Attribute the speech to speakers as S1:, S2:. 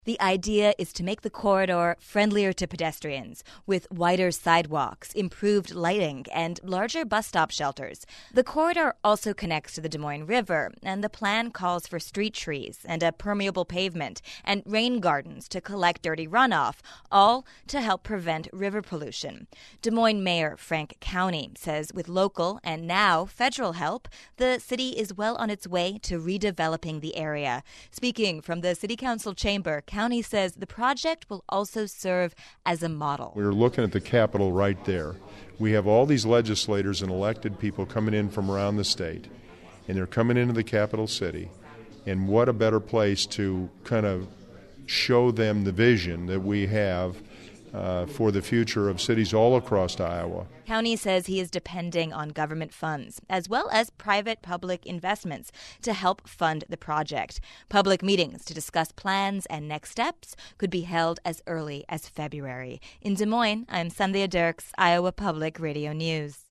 S1: The idea is to make the corridor friendlier to pedestrians with wider sidewalks, improved lighting, and larger bus stop shelters. The corridor also connects to the Des Moines River, and the plan calls for street trees and a permeable pavement and rain gardens to collect dirty runoff, all to help prevent river pollution. Des Moines Mayor Frank Cownie says with local and now federal help, the city is well on its way to redeveloping the area. Speaking from the City Council chamber, Cownie says the project will also serve as a model.
S2: We're looking at the Capitol right there. We have all these legislators and elected people coming in from around the state, and they're coming into the capital city. And what a better place to kind of show them the vision that we have for the future of cities all across Iowa.
S1: Cownie says he is depending on government funds as well as private-public investments to help fund the project. Public meetings to discuss plans and next steps could be held as early as February. In Des Moines, I'm Sandhya Dirks, Iowa Public Radio News.